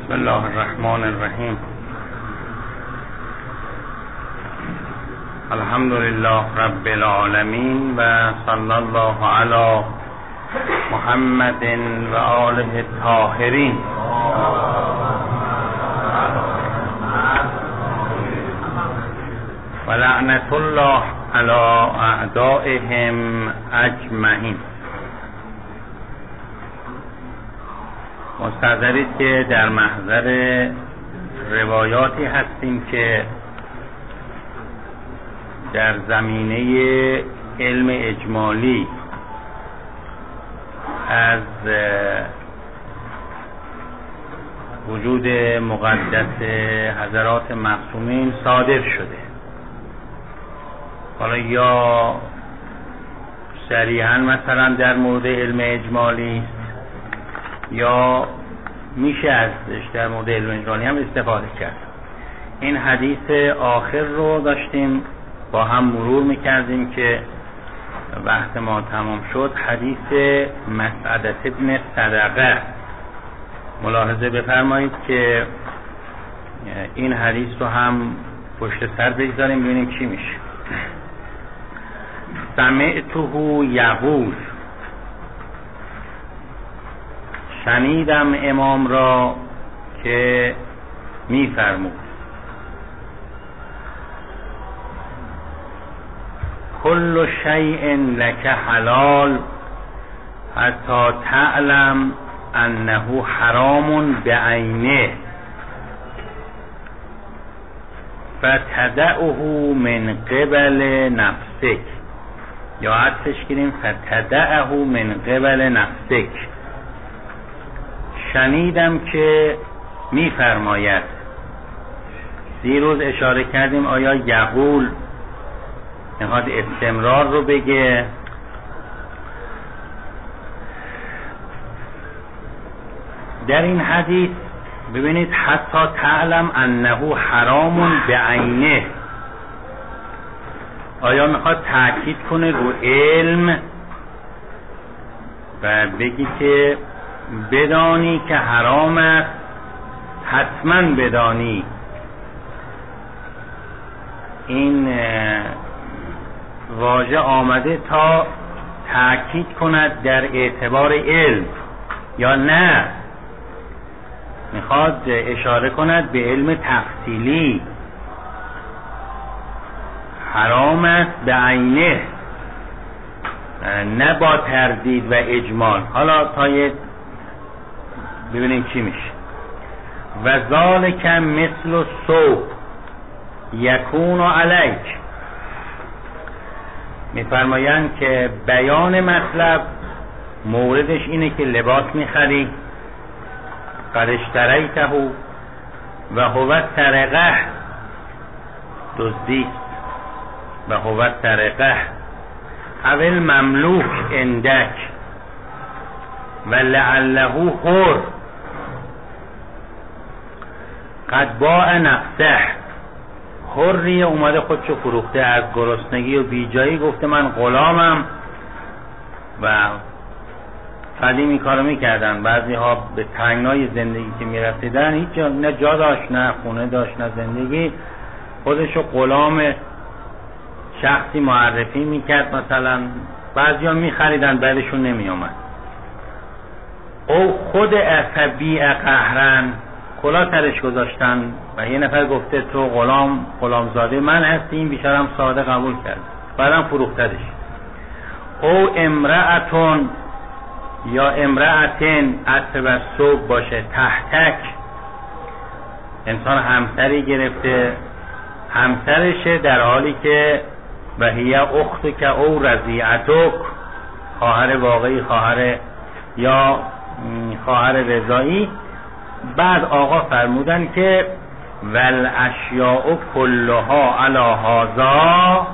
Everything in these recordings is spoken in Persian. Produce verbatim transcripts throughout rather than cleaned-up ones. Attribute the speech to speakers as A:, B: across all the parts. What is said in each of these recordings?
A: بسم الله الرحمن الرحیم. الحمد لله رب العالمین و صلی الله علی محمد و آله الطاهرین. و لعنت الله علی اعدائهم اجمعین. مستحضرید که در محضر روایاتی هستیم که در زمینه علم اجمالی از وجود مقدس حضرات معصومین صادر شده. حالا یا صریحاً مثلا در مورد علم اجمالی یا میشه ازش در مورد علم اجمالی هم استفاده کرد. این حدیث آخر رو داشتیم با هم مرور میکردیم که وقت ما تمام شد. حدیث مسعدة ابن صدقه، ملاحظه بفرمایید که این حدیث رو هم پشت سر بگذاریم ببینیم چی میشه. سمعته یقول، شنیدم امام را که میفرمود کل شیء لک حلال حتی تعلم انه حرام بعینه فتدعه من قبل نفسک، یا عطفش کنیم فتدعه من قبل نفسک. شنیدم که میفرماید. دیروز اشاره کردیم آیا یقول میخواد استمرار رو بگه در این حدیث. ببینید حتی تعلم انه حرام بعینه، آیا میخواد تأکید کنه رو علم و بگی که بدانی که حرام است، حتما بدانی. این واژه آمده تا تأکید کند در اعتبار علم، یا نه میخواد اشاره کند به علم تفصیلی. حرام است به عینه، نه با تردید و اجمال. حالا تا یه ببینیم چی میشه. و ذالک مثل الصوب یکون علیک، میفرمایند که بیان مطلب موردش اینه که لباس میخری، قد اشتریته و هو سرقه، دزدی و هو سرقه، اول مملوک اندک و لعله خور قد باع نفسه، حری اومده خودشو فروخته از گرسنگی و بیجایی، گفته من غلامم. و قدیمی کارو میکردن، بعضی ها به تنگنای زندگی که میرسیدن هیچ جا نه جا داشت نه خونه داشت نه زندگی، خودشو غلام شخصی معرفی میکرد. مثلا بعضی ها میخریدن بعدشون نمیامد. او خود عصبی قهرن کلا ترش گذاشتن و یه نفر گفته تو غلام غلامزاده من هستی، این بیچارم ساده قبول کرد، بعدم فروختدش. او امرأتون یا امرأتن عطب صوب باشه، تحتک، انسان همسری گرفته، همسرشه در حالی که و هی اختک او رضیعتک، خواهر واقعی، خواهر یا خواهر رضایی. بعد آقا فرمودن که والاشیاء کلها علی هذا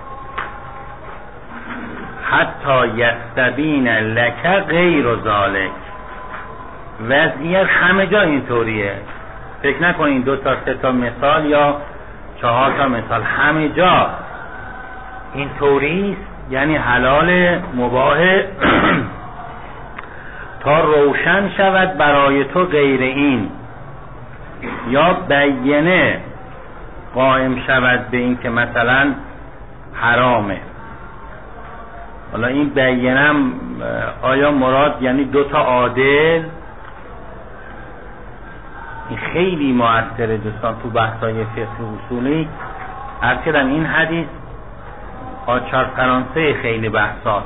A: حتی یستبین لک غیر ذالک. وضعیت همه جا اینطوریه. فکر نکنین دو تا سه تا مثال یا چهار تا مثال، همه جا اینطوریه. یعنی حلال مباح تا روشن شود برای تو غیر این. یا بیانه قائم شود به این که مثلا حرامه. حالا این بیانم آیا مراد یعنی دو تا عادل؟ این خیلی مؤثره دوستان تو بحث‌های فقه اصولی. عرض کردم این حدیث آچار فرانسه خیلی بحثاست.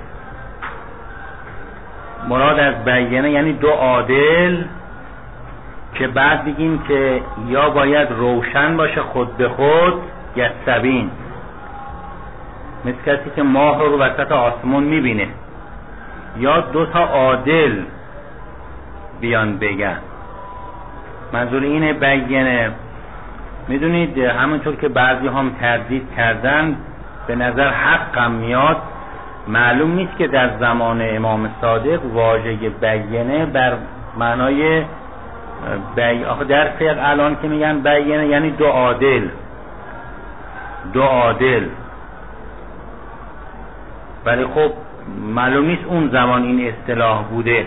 A: مراد از بیانه یعنی دو عادل که بعد بگیم که یا باید روشن باشه خود به خود یا سبین، مثل کسی که ماه رو وسط آسمون میبینه، یا دو تا عادل بیان بگن. منظور اینه بیانه. میدونید همونطور که بعضی هم تردید کردن به نظر حقم میاد، معلوم نیست که در زمان امام صادق واژه بیانه بر معنای بی... آخه در فقه الان که میگن بیانه یعنی دو عادل، دو عادل، ولی خب معلوم نیست اون زمان این اصطلاح بوده،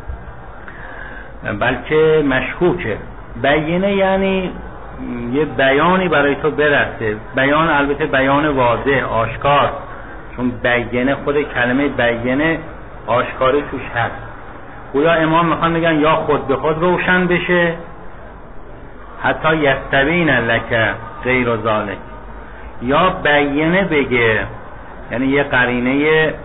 A: بلکه مشکوکه. بیانه یعنی یه بیانی برای تو برسه. بیان البته بیان واضح، آشکار، چون بیانه خود کلمه بیانه آشکاری توش هست. گویا امام میخوان بگن یا خود به خود روشن بشه، حتی یستبین لک غیر ذالک، یا بیانه بگه، یعنی یه قرینه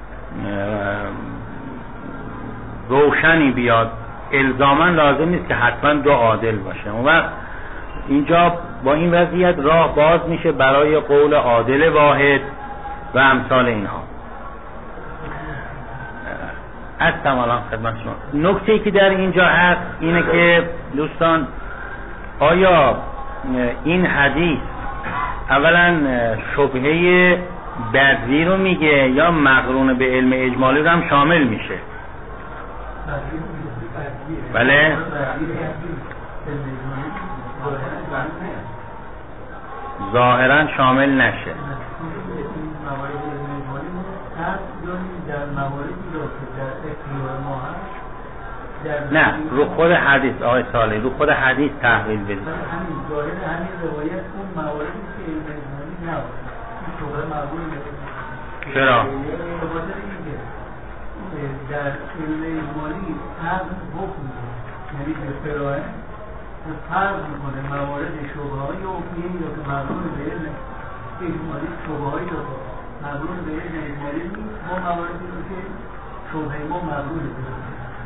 A: روشنی بیاد. الزاما لازم نیست که حتما دو عادل باشه. اون وقت اینجا با این وضعیت راه باز میشه برای قول عادل واحد و امثال اینها. هستم الان خدمت شما. نکته که در اینجا هست اینه که دوستان، آیا این حدیث اولا شبهه بدوی رو میگه یا مقرون به علم اجمالی رو هم شامل میشه؟ بله، ظاهرا شامل نشه. نه، رو خود حدیث آقای صالحی، رو خود حدیث تحویل بدید.
B: همین ظاهر همین روایت اون مواردی که علم اجمالی نبود، این شبهه مقبول نیست.
A: چرا؟
B: در علم اجمالی فرض حکم میده، یعنی به فراهم فرض میکنه موارد شبهه های حکمیه یا که مقبول به علم اجمالی شبهه هایی یا مقبول به علم اجمالی نیست، ما مواردی رو که شبهه ما مقبول به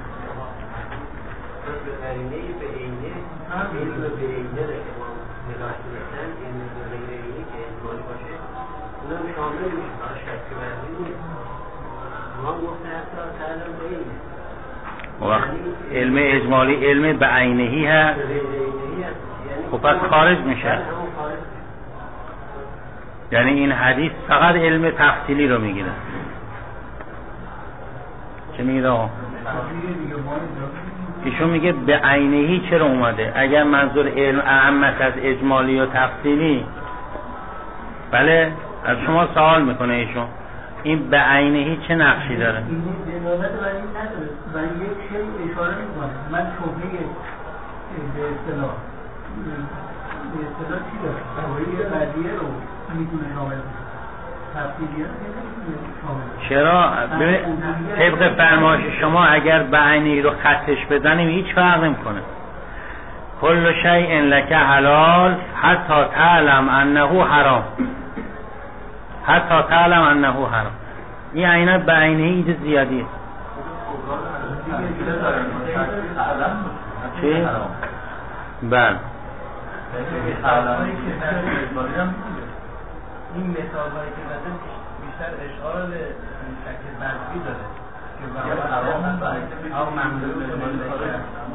C: به قرینه به عینه، علم به عینه را که ما نگاه کنیم، علم به غیر عینه که اجمالی باشه، اونا شامل میشه، برای شک بردی نیست. ما گفته حتی تعلم به عینه.
A: وقت علم اجمالی علم به عینهی هست، خب پس خارج میشه. یعنی این حدیث فقط علم تفصیلی رو میگیره. چه میگه آقا؟ ایشون میگه به عینهی چرا اومده؟ اگر منظور علم اعمت از اجمالی و تفصیلی، بله از شما سوال میکنه ایشون این به عینهی چه نقشی داره؟
B: این دلالت بر این نداره، برای یک شیء اشاره میکنه. من شبهه به اصطلاح به اصطلاح چی داره؟ شبهه بدیه رو میتونه شامل بشه، تفصیلی ها نمیتونه شامل.
A: چرا؟ ببین طبق فرمایش شما اگر به عینهی رو خطش بزنیم هیچ فرق نمیکنه. کل شیء لک حلال حتی تعلم انه حرام، حتی تعلم انه حرام. این عینه به عینه ایده زیادیه. چی؟ بله.
D: این مثال هایی که زده بیشتر اشاره به شکل منفی داره که یا حرام او ممنوع به مال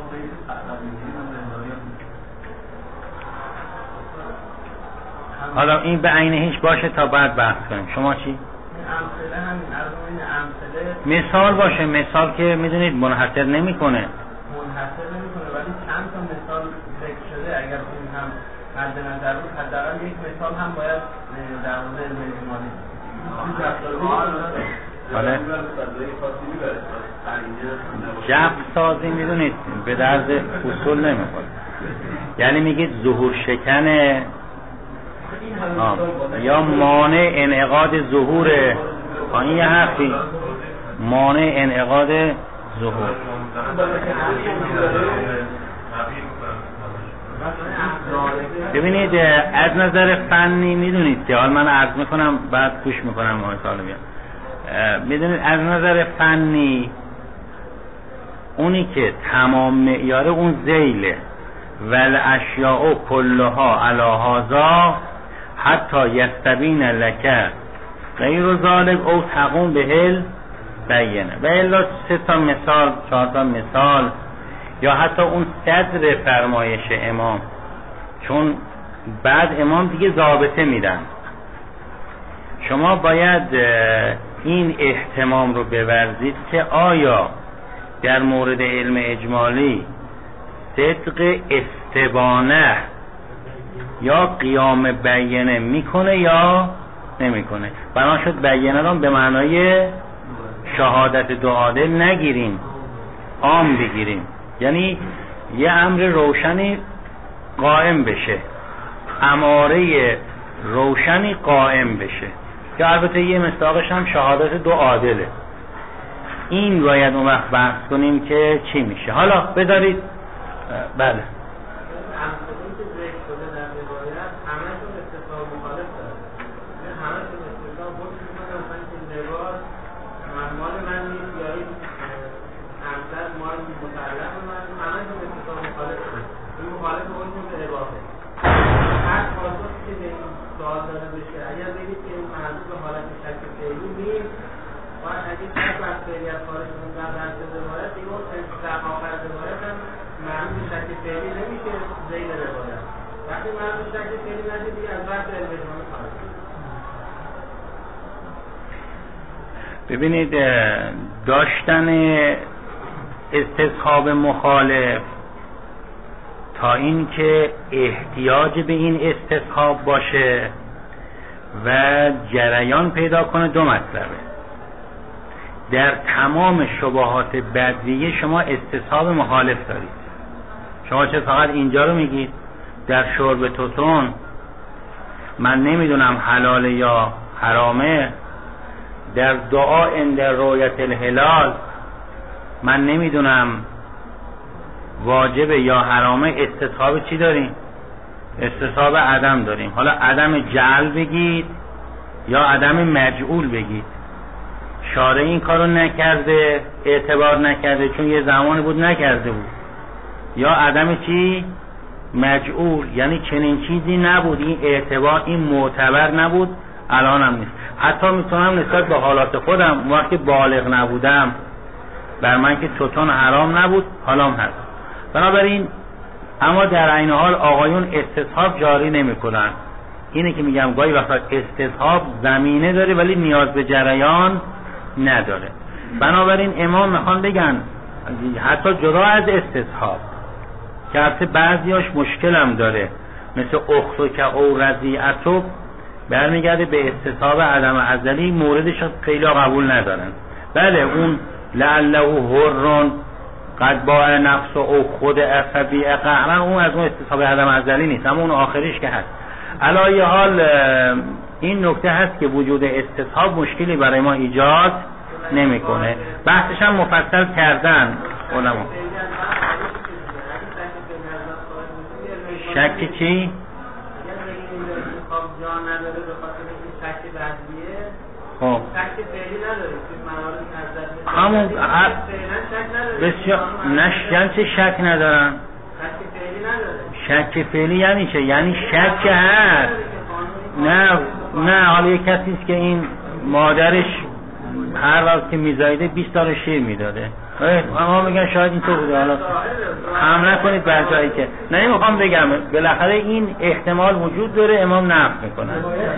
A: حالا این به عینه هیچ باشه تا بعد بحث کنیم. شما چی؟
D: امثله همین امثله
A: مثال باشه، مثال که میدونید منحصر نمیکنه.
D: منحصر نمیکنه ولی چند تا مثال ذکر شده. اگر اون هم مد نظر بود حداقل یک مثال هم باید در مورد علم اجمالی
A: بله. جبر سازی میدونید به درد اصول نمیخوره. یعنی میگید ظهور شکن یا مانع انعقاد ظهوره. این یه حرفی، مانع انعقاد ظهور. ببینید از نظر فنی میدونید که حال من عرض میکنم بعد گوش میکنم آقای طالبیان. میدونید از نظر فنی اونی که تمام معیار اون ذیله ول اشیاء کلها علی هذا حتی یستبین لک غیر ذالک او تقوم بهل بینه. و الا سه تا مثال چهار تا مثال یا حتی اون صدر فرمایش امام، چون بعد امام دیگه ضابطه میدن. شما باید این اهتمام رو بورزید که آیا در مورد علم اجمالی صدق استبانه یا قیام بینه میکنه یا نمیکنه. بنا شد بینه رو به معنای شهادت دو عادل نگیریم، عام بگیریم، یعنی یه امر روشنی قائم بشه، اماره روشنی قائم بشه که البته یه مصداقش هم شهادت دو عادله. این باید اون وقت بحث کنیم که چی میشه. حالا بذارید بله ببینید داشتن استصحاب مخالف تا این که احتیاج به این استصحاب باشه و جریان پیدا کنه دو مطلبه. در تمام شبهات بدویه شما استصحاب مخالف دارید. شما چه فقط اینجا رو میگید در شرب توتون من نمیدونم حلال یا حرامه، در دعا عند رؤیت الهلال من نمیدونم واجبه یا حرامه. استصحاب چی داریم؟ استصحاب عدم داریم. حالا عدم جعل بگید یا عدم مجعول بگید. شارع این کارو نکرده، اعتبار نکرده چون یه زمانی بود نکرده بود، یا عدم چی؟ مجعول، یعنی چنین چیزی نبود، این اعتبار این معتبر نبود، الان هم نیست. حتی میتونم نسبت به حالات خودم وقتی بالغ نبودم بر من که توتون حرام نبود حالا هم هست. بنابراین اما در عین حال آقایون استصحاب جاری نمی کنن. اینه که میگم گاهی وقتا استصحاب زمینه داره ولی نیاز به جریان نداره. بنابراین امام میخوان بگن حتی جدا از استصحاب که البته بعضیاش مشکل هم داره مثل اختو که او رضیعتو برمیگرده به استصحاب عدم ازلی، موردش خیلی قبول ندارن. بله اون لعله حرون قد باع نفس او خود افبیع قهرن اون از اون استصحاب عدم ازلی نیست، اما اون آخریش که هست. علای حال این نکته هست که وجود استصحاب مشکلی برای ما ایجاد نمیکنه. بحثش هم مفصل کردن علما. شک چی؟
D: جان نداره به خاطر این شک بعضیه.
A: خب
D: شک فعلی نداره که موارد نظر
A: همون ا... بسیار نشجن چه شک ندارن؟
D: شک فعلی نداره.
A: شک فعلی یعنی چه؟ یعنی شک هست. نه نه حالا یک کسی است که این مادرش هر وقت که میزایده بیست تا شیر میداده، اما میگن شاید اینطور بوده. حالا هم نکنید بر جایی که نه میخوام بگم بالاخره این احتمال وجود داره، امام نفی میکنن.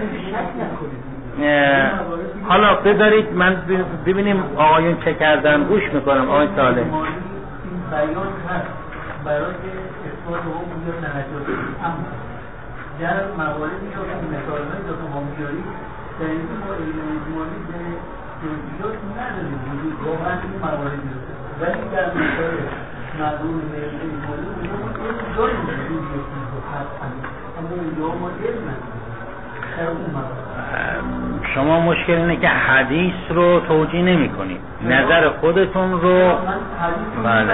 A: حالا بذارید من ببینیم آقایون چه کردن، گوش میکنم. آقای صالح
B: این بیان هست برای اثبات اون وجود نهجاتی، اما در مواردی که مثال‌های دو ما میاریم در این ما علم اجمالی به جزئیات نداریم وجود واقعا این مواردی رو، ولی در مثال معلوم علم اجمالی اونها داریم وجود اما اونجا ما علم
A: شما مشکل اینه که حدیث رو توجیه نمی کنید، نظر خودتون رو بله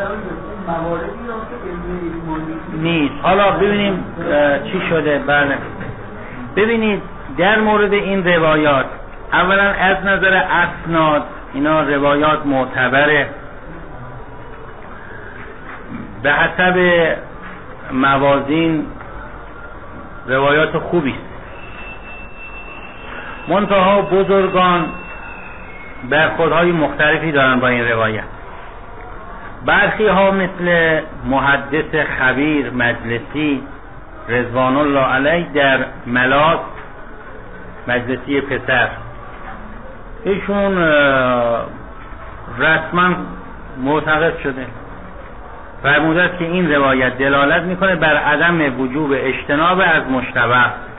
A: نیست. حالا ببینیم چی شده. بله ببینید در مورد این روایات اولا از نظر اسناد اینا روایات معتبره، به حسب موازین روایات خوبی است. منتها بزرگان برخوردهای مختلفی دارن با این روایت. برخی ها مثل محدث خبیر مجلسی رضوان الله علیه در ملاط مجلسی پسر، ایشون رسما معتقد شده فرموده است که این روایت دلالت میکنه بر عدم وجوب اجتناب از مشتبه.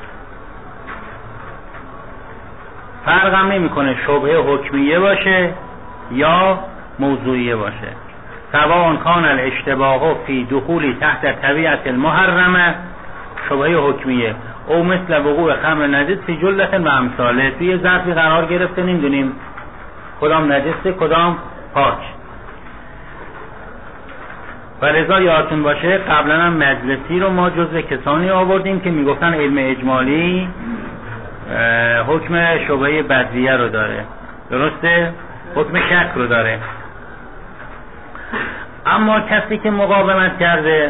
A: فرق هم نمیکنه شبهه حکمیه باشه یا موضوعیه باشه. سواء کان الاشتباه فی دخولی تحت طبیعت المحرمه شبهه حکمیه او مثل وقوع خمر نجس فی جلت و امثاله، توی ظرفی قرار گرفته نمیدونیم کدام نجسه کدام پاک. و لذا یادتون باشه قبلا هم مجلسی رو ما جزو کسانی آوردیم که میگفتن علم اجمالی حکم شبهه بدویه رو داره، درسته؟ حکم شک رو داره. اما کسی که مقاومت کرده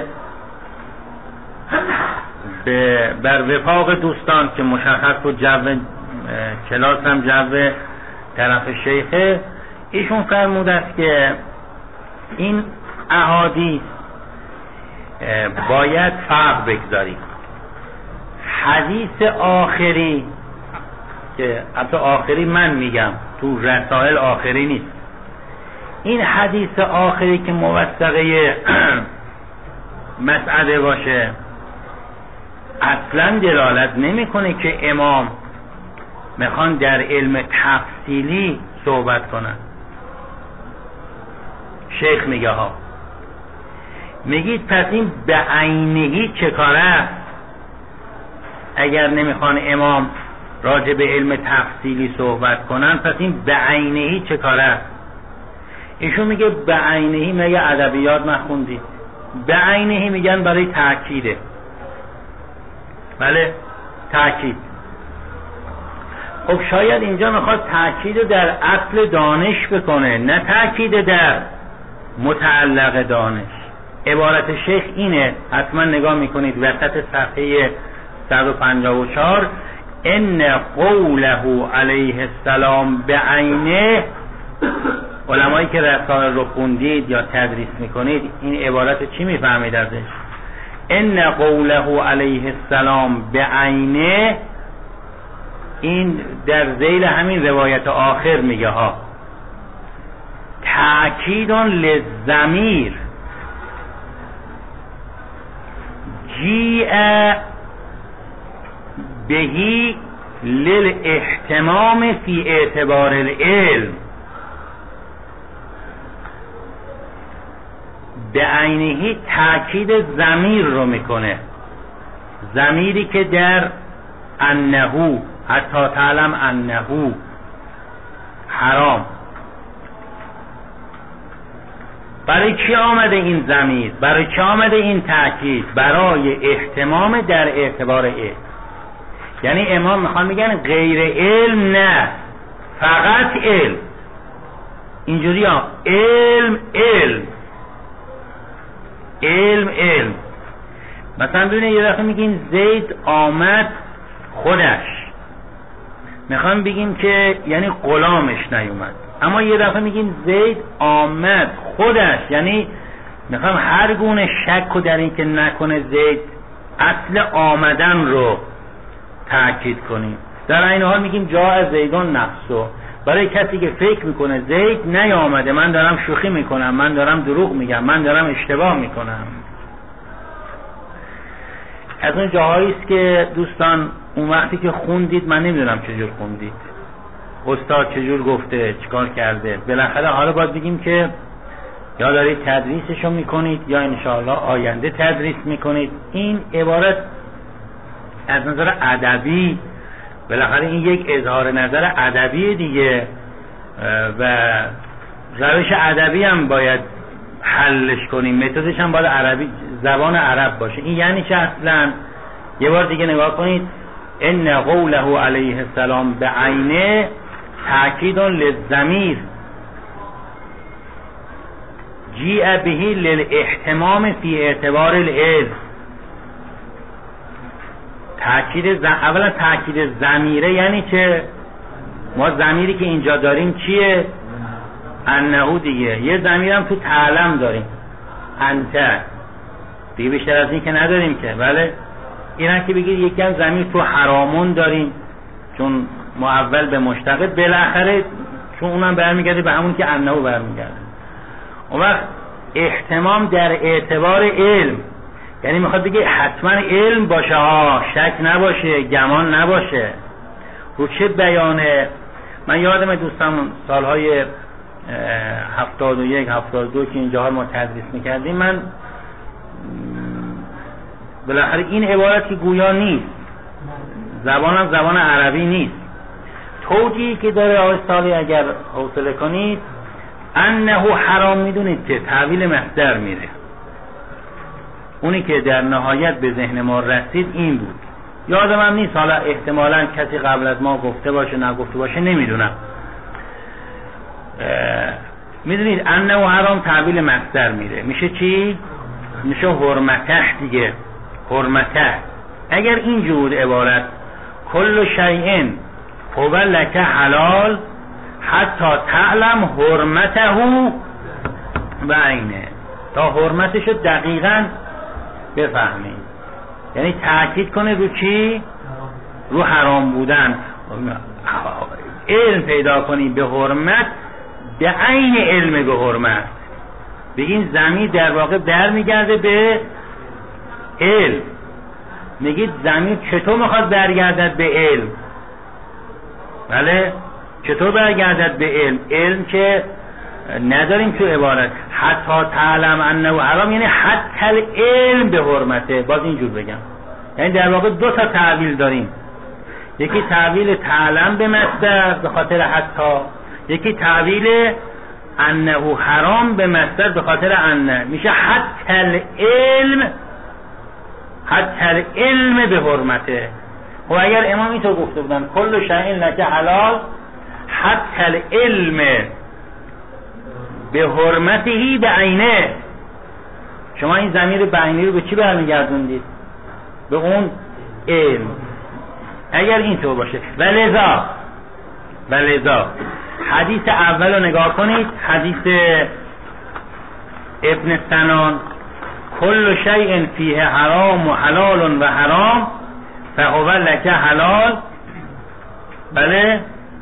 A: به بر وفاق دوستان که مشخص بود جو کلاس هم جو طرف شیخه، ایشون فرموده است که این احادیث باید فرق بگذاریم. حدیث آخری که حتی آخری من میگم تو رسائل آخری نیست، این حدیث آخری که موثقه مسعده باشه اصلا دلالت نمیکنه که امام میخوان در علم تفصیلی صحبت کنن. شیخ میگه ها میگید پس این به عینهی چه کاره است؟ اگر نمیخوان امام راجع به علم تفصیلی صحبت کنن پس این به عینهی چه کاره است؟ ایشون میگه به عینهی میگه ادبیات نخوندید، به عینهی میگن برای تأکیده. بله تأکید. خب شاید اینجا میخواد تأکید در اصل دانش بکنه نه تأکید در متعلق دانش. عبارت شیخ اینه، حتما نگاه میکنید وسط صفحه صد و پنجاه و چهار ان قوله علیه السلام به عینه. علمایی که رسائل رو خوندید یا تدریس میکنید این عبارت چی میفهمید ازش؟ ان قوله علیه السلام به عینه، این در ذیل همین روایت آخر میگه ها تأکیدون للضمیر جیء بهی للاهتمام فی اعتبار العلم. به عینهی تأکید ضمیر رو میکنه، ضمیری که در انهو حتی تعلم انهو حرام. برای چی آمده این ضمیر؟ برای چی آمده این تأکید؟ برای اهتمام در اعتبار علم. یعنی امام میخوان میگن غیر علم نه، فقط علم. اینجوری ها علم علم علم علم. مثلا ببینید یه دفعه میگیم زید آمد خودش، میخوام بگیم که یعنی غلامش نیومد. اما یه دفعه میگیم زید آمد خودش، یعنی میخوام هر گونه شک در این که نکنه زید اصل آمدن رو تأکید کنیم. در این حال میگیم جاء زیدون نفسه، برای کسی که فکر میکنه زید نیامده، من دارم شوخی میکنم، من دارم دروغ میگم، من دارم اشتباه میکنم. از اون جاهایی است که دوستان اون وقتی که خوندید من نمیدونم چجور خوندید، استاد چجور گفته، چیکار کرده، بالاخره حالا باید بگیم که یا دارید تدریسشو میکنید یا انشاءالله آینده تدریس میکنید. این عبارت از نظر ادبی بالاخره این یک اظهار نظر ادبی دیگه و روش ادبی هم باید حلش کنیم، متدش هم باید عربی زبان عرب باشه. این یعنی چه اصلا؟ یه بار دیگه نگاه کنید. ان قوله علیه السلام به عینه تأکید للضمیر جیء به للاهتمام فی اعتبار العلم. تأکید ز... اولا تأکید ضمیره یعنی چه؟ ما ضمیری که اینجا داریم چیه؟ انه دیگه. یه ضمیر هم تو تعلم داریم، انت دیگه، بیشتر از این که نداریم که. بله این هم که بگید یکی هم ضمیر تو حرامون داریم چون ما اول به مشتق بالاخره چون اونم برمیگرده به همون که انه برمیگرده. اون وقت احتمام در اعتبار علم یعنی میخواد بگه حتما علم باشه ها، شک نباشه، گمان نباشه. رو چه بیانه؟ من یادم دوستان سالهای هفتاد و یک هفتاد و دو که اینجاها ما تدریس میکردیم، من بالاخره این عبارت که گویا نیست، زبانم زبان عربی نیست، توجیهی که داره آقای صالحی اگر حوصله کنید انه حرام، میدونید که تحویل مصدر میره. اونی که در نهایت به ذهن ما رسید این بود، یادم هم نیست، حالا احتمالا کسی قبل از ما گفته باشه نگفته باشه نمیدونم. میدونید انه حرام تحویل مصدر میره، میشه چی؟ میشه حرمته دیگه، حرمته. اگر اینجور عبارت کل شیء هو لک حلال حتی تعلم حرمته و عینه، تا حرمتشو دقیقاً بفهمید، یعنی تأکید کنه رو چی؟ رو حرام بودن. علم پیدا کنی به حرمت، به عین علم به حرمت. بگین ضمیر در واقع برمیگرده به علم. میگید ضمیر چطور میخواد برگردد به علم؟ بله چطور برگردد به علم؟ علم که نداریم تو عبارت. حتی تعلم انه حرام یعنی حتی علم به حرمته. باز اینجور بگم، یعنی در واقع دو تا تعبیر داریم، یکی تعبیر تعلم به مصدر به خاطر حتی، یکی تعبیر انه حرام به مصدر به خاطر انه. میشه حتی علم، حتی علم به حرمته. و اگر امام اینطور گفته بودن کل شیء لک حلال حتی علم به حرمتهی به عینه، شما این ضمیر به عینه رو به چی برمیگردوندید؟ به اون علم. اگر اینطور باشه و لذا و لذا حدیث اول رو نگاه کنید، حدیث ابن سنان کل شیء فیه حرام و حلال و حرام فهو لک حلال، بله،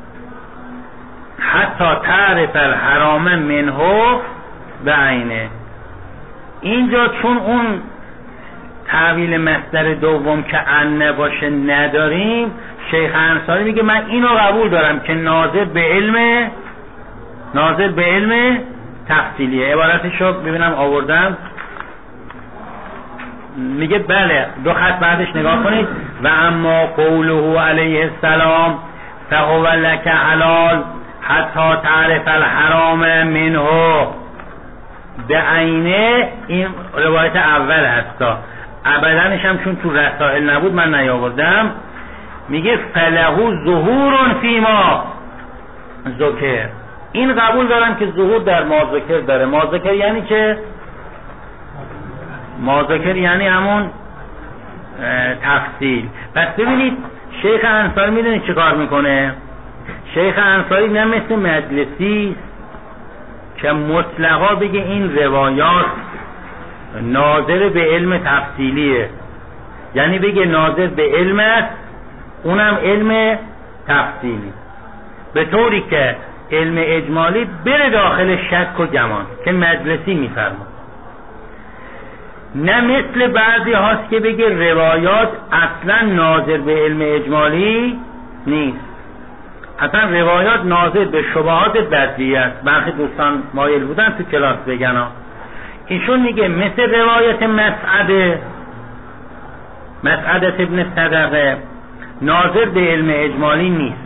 A: حتی تعرف الحرام منه به عینه. اینجا چون اون تعویل مصدر دوم که انه باشه نداریم، شیخ انصاری میگه من اینو قبول دارم که ناظر به علم، ناظر به علم تفصیلیه. عبارتشو ببینم آوردم، میگه بله، دو خط بعدش نگاه کنید. و اما قوله علیه السلام فهو لک حلال حتی تعرف الحرام منه به عینه، این روایت اول هستا، ابدانش هم چون تو رسائل نبود من نیاوردم. میگه فله ظهور فیما ذکر، این قبول دارم که ظهور در ما ذکر داره. ما ذکر یعنی چه؟ ما ذکر یعنی همون تفصیل. پس ببینید شیخ انصاری میدونید چه کار میکنه؟ شیخ انصاری نه مثل مجلسی که مطلقا بگه این روایات ناظر به علم تفصیلیه، یعنی بگه ناظر به علم است، اونم علم تفصیلی، به طوری که علم اجمالی بره داخل شک و گمان که مجلسی میفرما. نه مثل بعضی هاست که بگه روایات اصلا ناظر به علم اجمالی نیست. اصلا روایات ناظر به شبهات بدوی است. برخی دوستان مایل بودن تو کلاس بگن ها. ایشون میگه مثل روایت مسعده مسعدت ابن صدقه ناظر به علم اجمالی نیست.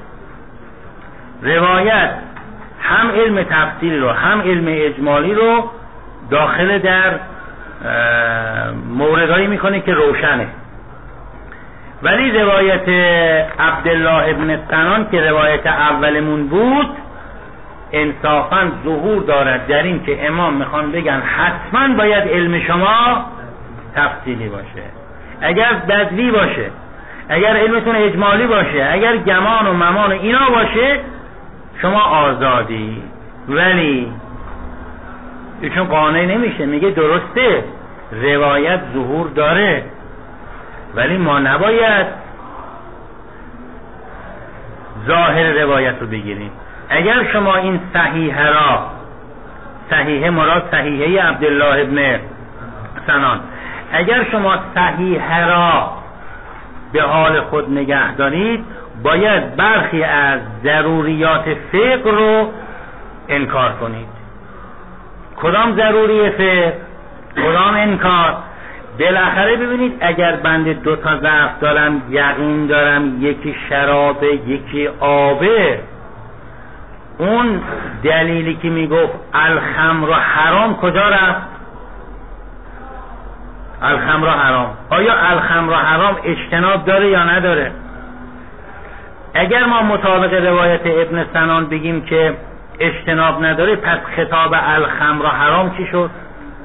A: روایت هم علم تفصیل رو هم علم اجمالی رو داخل در موردهایی میکنه که روشنه. ولی روایت عبدالله ابن سنان که روایت اولمون بود انصافاً ظهور دارد در این که امام میخوان بگن حتما باید علم شما تفصیلی باشه. اگر بدوی باشه، اگر علمتون اجمالی باشه، اگر گمان و ممان و اینا باشه شما آزادی. ولی ایشون قانع نمیشه، میگه درسته روایت ظهور داره ولی ما نباید ظاهر روایت رو بگیریم. اگر شما این صحیحه را، صحیحه مراد صحیحه عبدالله ابن سنان، اگر شما صحیحه را به حال خود نگه دارید باید برخی از ضروریات فقه رو انکار کنید. کدام ضروری فقه؟ کدام انکار؟ بالاخره ببینید اگر بنده دو تا ضعف دارم، یقین دارم یکی شرابه یکی آبه، اون دلیلی که میگفت الخمر حرام کجا رفت؟ الخمر حرام، آیا الخمر حرام اجتناب داره یا نداره؟ اگر ما مطابق روایت ابن سنان بگیم که اجتناب نداره، پس خطاب الخمر حرام چی شد؟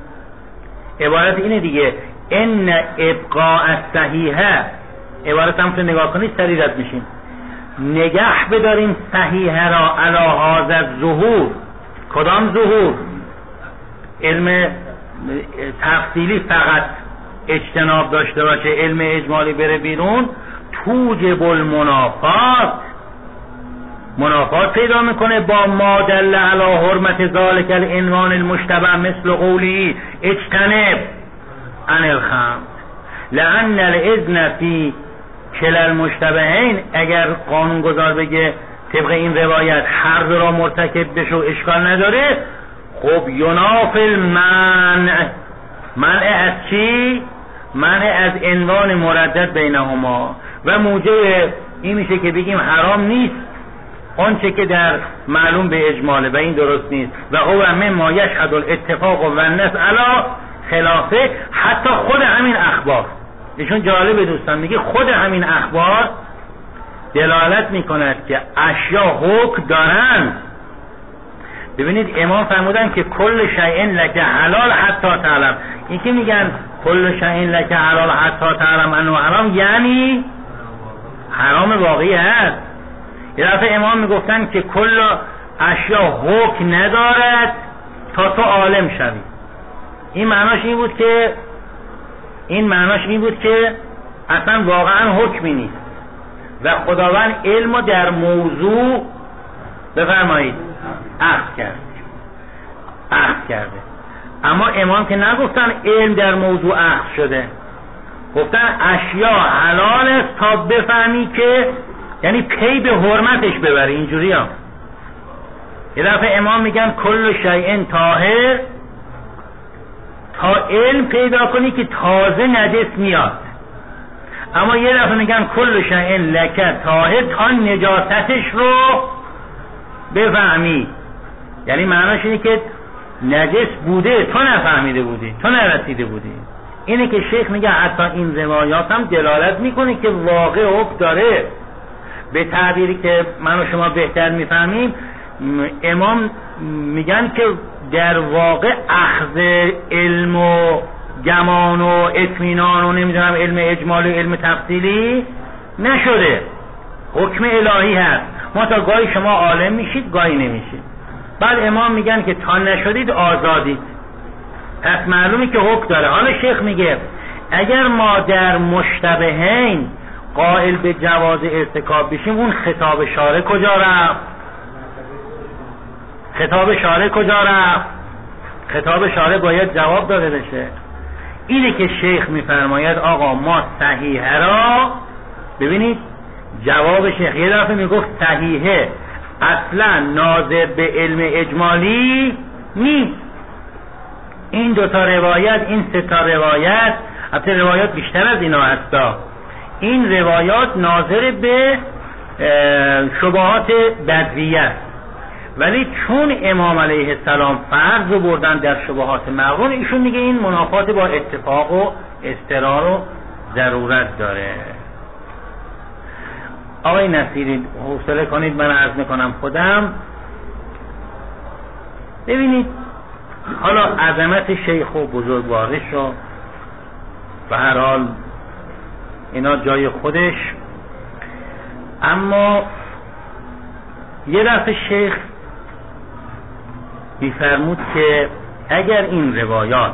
A: عبارت اینه دیگه، ان ابقاء الصحیحه، عبارت هم تو نگاه کنید سریع رد میشین، نگه بداریم صحیحه را علی هذا الظهور. کدام ظهور؟ علم تفصیلی فقط اجتناب داشته باشه، علم اجمالی بره بیرون، توجب المنافات، منافات پیدا میکنه با ما دل علی حرمت ذالک العنوان المشتبه مثل قولی اجتنب عن الخمر لان الاذن فی کلا المشتبهین. اگر قانون گذار بگه طبق این روایت هر دو را مرتکب بشو اشکال نداره، خب یناف المنع، منع از چی؟ منع از عنوان مردد بینهما و موجب این میشه که بگیم حرام نیست آنچه که در معلوم به اجماله و این درست نیست. و هو مما یشهد الاتفاق و النص علی خلافه. حتی خود همین اخبار، ایشون جالب دوستان میگه خود همین اخبار دلالت میکند که اشیا حکم دارن. ببینید امام فرمودن که کل شیء لک حلال حتی تعلم. این که میگن کل شیء لک حلال حتی تعلم انه حرام یعنی حرام واقعی هست. یه دفعه امام میگفتن که کل اشیا حکم ندارد تا تو عالم شوی. این معناش این بود که این معناش این بود که اصلا واقعا حکمی نیست و خداوند علم در موضوع بفرمایید اخذ کرده اخذ کرده اما امام که نگفتن علم در موضوع اخذ شده، گفتن اشیا حلال است تا بفهمی که، یعنی پی به حرمتش ببری. اینجوری هم یه دفعه امام میگن کل شیء طاهر تا علم پیدا کنی که تازه نجس میاد، اما یه دفعه میگن کل شیء لک طاهر تا نجاستش رو بفهمی. یعنی معناش اینه که نجس بوده تو نفهمیده بودی، تو نرسیده بودی. اینه که شیخ میگه حتی این روایات هم دلالت میکنه که واقع حکم داره. به تعبیری که من و شما بهتر میفهمیم، امام میگن که در واقع اخذ علم و گمان و اطمینان و نمیدونم علم اجمالی و علم تفصیلی نشده، حکم الهی هست. ما تا گاهی شما عالم میشید گاهی نمیشید. بعد امام میگن که تا نشدید آزادید، پس معلومه که حکم داره. حالا شیخ میگه اگر ما در مشتبهین قائل به جواز ارتکاب بشیم، اون خطاب شارع کجا رفت؟ خطاب شارع کجا رفت؟ خطاب شارع باید جواب داده بشه. اینه که شیخ میفرماید آقا ما صحیحه را، ببینید جواب شیخ یه دفعه میگفت صحیحه، اصلا ناظر به علم اجمالی نیست. این دوتا روایت، این سه تا روایت، البته روایات بیشتر از اینا هستا، این روایات ناظر به شبهات بدویه است، ولی چون امام علیه السلام فرض رو بردن در شبهات مقرون، ایشون میگه این منافات با اتفاق و اضطرار و ضرورت داره. آقای نصیری حوصله کنید، من عرض میکنم خودم. ببینید حالا عظمت شیخ و بزرگوارش رو به هر حال اینا جای خودش، اما یه دفعه شیخ میفرمود که اگر این روایات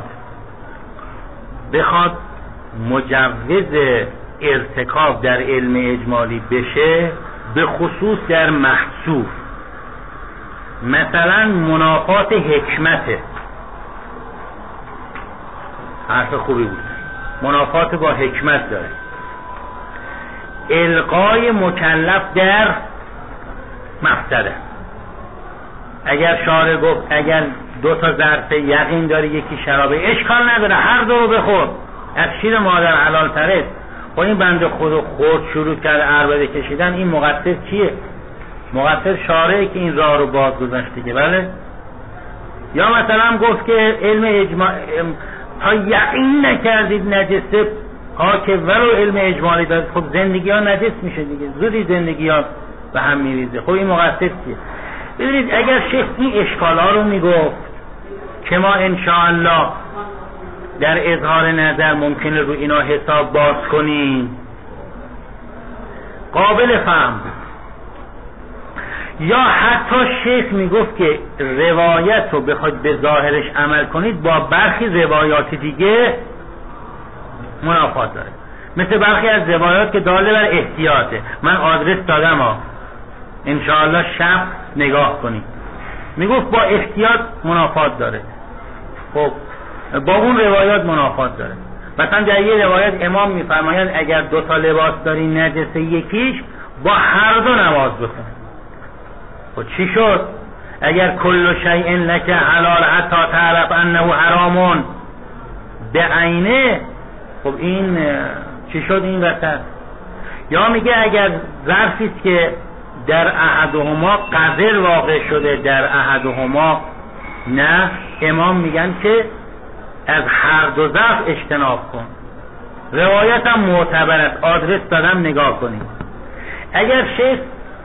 A: بخواد مجوز ارتکاب در علم اجمالی بشه، به خصوص در محسوس، مثلا منافات حکمته، حرف خوبی بود، منافات با حکمت داره، القای مکلف در مفسده. اگر شارع گفت اگر دو تا ظرف یقین داری یکی شرابه، اشکال نداره هر دو رو بخور، از شیر مادر حلال تره. خب این بنده خود خورد شروع کرد عربده کشیدن، این مقصر کیه؟ مقصر شارعه که این راه رو باز گذاشته که بله. یا مثلا گفت که علم اجماع تا یقین نکردید نجسه پاکه ولو علم اجمالی دارید، خب زندگی ها نجس میشه دیگه، زودی زندگی ها به هم میریزه. خب این مقصر کیه؟ ببینید اگر شیخ این اشکال ها رو میگفت که ما انشاءالله در اظهار نظر ممکنه رو اینا حساب باز کنیم، قابل فهم. یا حتی شیخ میگفت که روایت رو بخواید به ظاهرش عمل کنید با برخی روایات دیگه منافات داره، مثل برخی از روایات که داله بر احتیاطه. من آدرس دادم ها، انشاءالله شب نگاه کنید. میگفت با احتیاط منافات داره، خب با اون روایات منافات داره. مثلا در یه روایت امام میفرمایند اگر دو تا لباس داری نجسه یکیش با هر دو نماز بخون. خب چی شد؟ اگر کل شیء لک حلال حتی تعرف انه حرامون به عینه، خب این چی شد این وسط؟ یا میگه اگر ظرفی است که در احدهما قذر واقع شده در احدهما نه، امام میگن که از هر دو ظرف اجتناب کن. روایت هم معتبر است، آدرس دادم نگاه کنید. اگر شیخ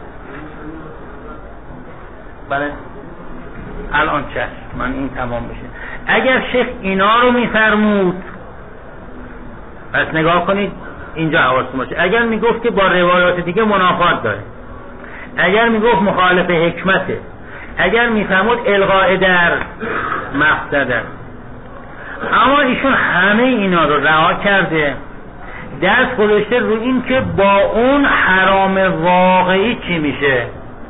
A: بله الان چشم من این تمام بشه، اگر شیخ اینا رو میفرمود پس نگاه کنید اینجا حواستون باشه. اگر میگفت که با روایات دیگه منافات داره، اگر میگفت مخالف حکمته، اگر میفرمود الغاء در مفسده، اما ایشون همه اینا رو رها کرده، دست گذاشته رو این که با اون حرام واقعی چی میشه.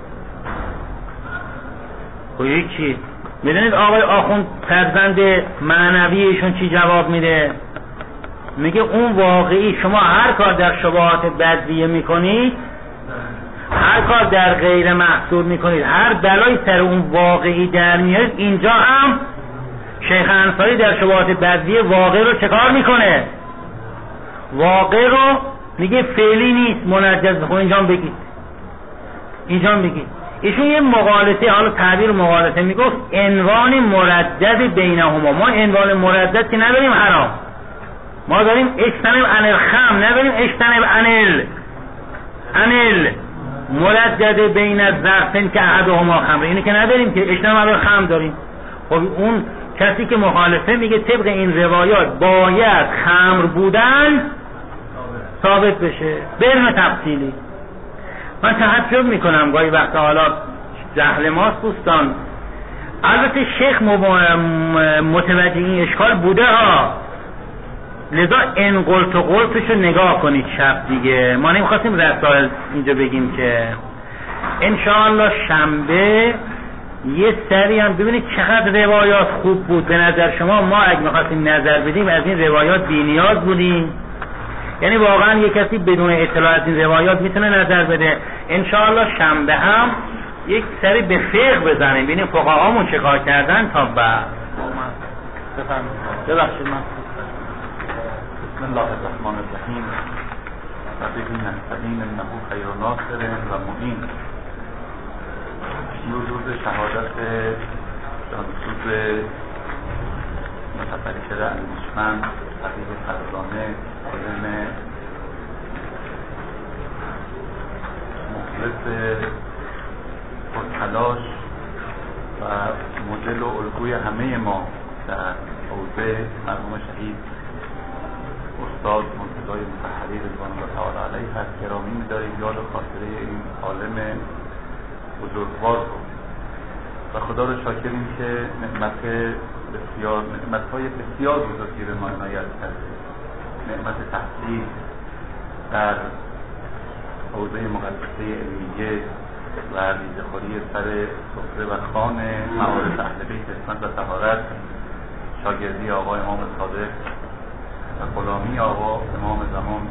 A: خب چی؟ میدونید آقای آخوند فرزند معنوی ایشون چی جواب میده؟ میگه اون واقعی، شما هر کار در شبهات بدویه میکنید، هر کار در غیر محصول میکنید، هر بلای سر اون واقعی در میارید. اینجا هم شیخ انصاری در شبهات بدویه واقع رو چکار میکنه؟ واقع رو میگه فعلی نیست، منجز. خب اینجا بگید، اینجا بگید. ایشون یه مغالطه، حالا تعبیر مغالطه میگفت عنوان مردد بینهما. ما عنوان مردد که نداریم حرام، ما داریم اجتنب عن الخمر، نداریم اجتنب عن ال عن مردد بین الظرفین که احدهما خمر، اینه که نداریم که اجتنب عن الخمر داریم. خب اون کسی که مخالفه میگه طبق این روایات باید خمر بودن ثابت بشه به علم تفصیلی. من تعجب میکنم گاهی وقتا، حالا جهل ماست دوستان، البته شیخ متوجه این اشکال بوده ها، لذا ان قلت و قلتش رو نگاه کنید شب دیگه. ما نمیخواستیم رسائل اینجا بگیم که انشاءالله شنبه یه سری هم ببینید چقدر روایات خوب بود به نظر شما. ما اگه میخواستیم نظر بدیم از این روایات بی‌نیاز بودیم. یعنی واقعا یک کسی بدون اطلاع از این روایات میتونه نظر بده. انشاءالله شنبه هم یک سری به فقه بزنیم ببینیم فقهاهامون چه کار کردن تا بعد. بفرمایید. ببخشید من
E: بسم الله الرحمن الرحیم و به نستعین انه خیر ناصر و معین. روز شهادت جانسوز متفکر اندیشمند حبیب فرزانه، علم مخلص پرتلاش و مدل و الگوی همه ما در حوزه مرحوم شهید استاد منتظر مطهری رضوان الله تعالی علیه هست. گرامی می‌داریم یاد و خاطره این عالم بزرگوار رو و خدا رو شاکریم که نعمت بسیار نعمت‌های بسیار بزرگی به ما عنایت کرده. نعمت تحصیل در حوزه مقدسه علمیه و ریزه‌خوری سر سفره و خوان معارف اهل بیت عصمت و طهارت، شاگردی آقا امام صادق و غلامی آقا امام زمان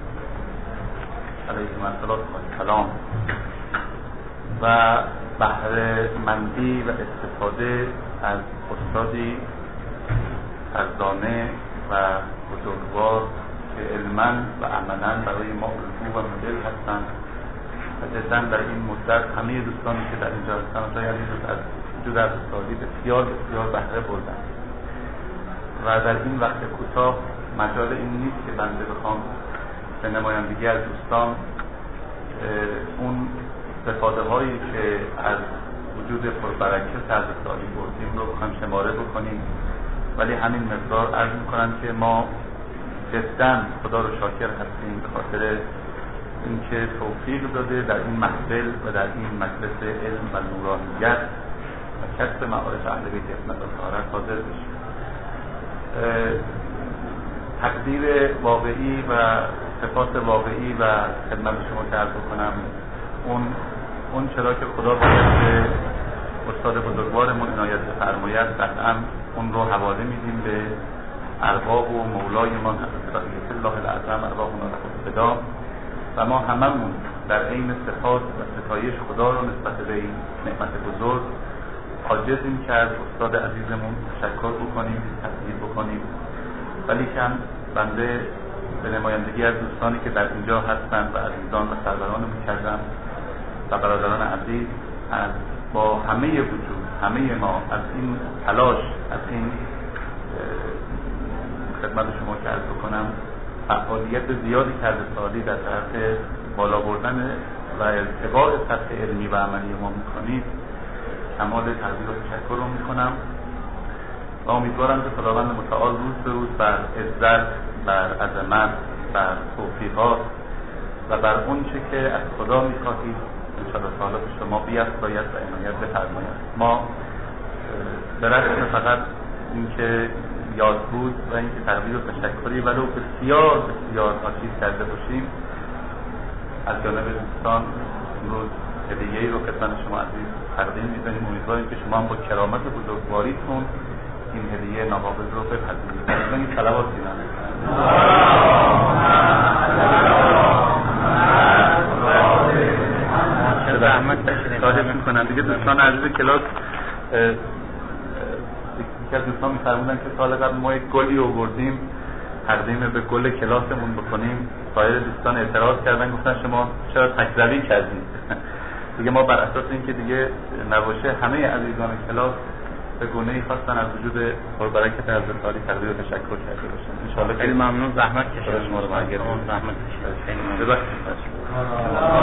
E: علیه السلام و بهره مندی و استفاده از استادی فرزانه و بزرگوار که علما و عملا برای ما الگو و مدل هستند و جدا در این مدت همه دوستانی که در اینجا هستند شاید از وجود از استادی بسیار بسیار بهره بردن و در این وقت کوتاه مجال این نیست که بنده بخوام به نمایندگی از دوستان اون استفاده هایی که از وجود پربرکت از استادی بردیم رو بخوام شماره بکنیم، ولی همین مقدار عرض میکنم که ما جدا خدا رو شاکر هستیم به خاطر اینکه توفیق داده در این محفل و در این مجلس علم و نورانیت و کسب معارف اهل بیت عصمت و طهارت حاضر بشیم. تقدیر واقعی و صفات واقعی و خدمت شما که عرض بکنم اون اون چرا که خدا باید به استاد بزرگوارمون عنایت بفرماید قطعا اون رو حواله میدیم به ارواح و مولای ما حضرت بقیت الله الاعظم ارواحنا له فدا و ما هممون در عین صفات و ستایش خدا رو نسبت به این نعمت بزرگ عاجزیم که از استاد عزیزمون تشکر بکنیم، تقدیر بکنیم، ولی کم بنده به نمایندگی از دوستانی که در اینجا هستند و عزیزان و سروران مکرم و برادران عزیز از با همه وجود همه ما از این تلاش از این خدمت شما که عرض بکنم فعالیت زیادی کرده سالی در طرف بالا بردن و ارتقاء سطح علمی و عملی ما میکنید کمال تقدیر و تشکر رو میکنم و امیدوارم که خداوند متعال روز به روز بر عزت، بر عظمت، بر توفیقات و بر اون چه که از خدا میخواهید انشاءالله تعالی به شما بیفزاید و عنایت بفرماید. ما به رسم فقط اینکه یاد بود و اینکه تقدیر و تشکری ولو بسیار بسیار آشیز کرده باشیم از جانب دوستان امروز هدیه‌ای رو خدمت شما عزیز تقدیم می‌کنیم. امیدواریم که شما هم با کرامت بزرگواریتون این هدیه ناقابل رو بپذیرید. این صلوات می‌کنم. خواهش می‌کنم دیگه دوستان عزیز کلاس یکی از دوستان می‌فرمودن که سال قبل ما یک گلی آوردیم تقدیم به گل کلاسمون بکنیم، سایر دوستان اعتراض کردن گفتن شما چرا تکذبی کردید. دیگه ما بر اساس اینکه دیگه نباشه همه عزیزان کلاس به گونه‌ای خواستن از وجود پربرکت حضرت عالی تقدیر و تشکر کرده باشن. ان شاء الله خیلی
A: ممنون، زحمت کشیدید
E: شما رو برگردون،
A: زحمت کشیدید. خیلی ممنون.
E: ببخشید.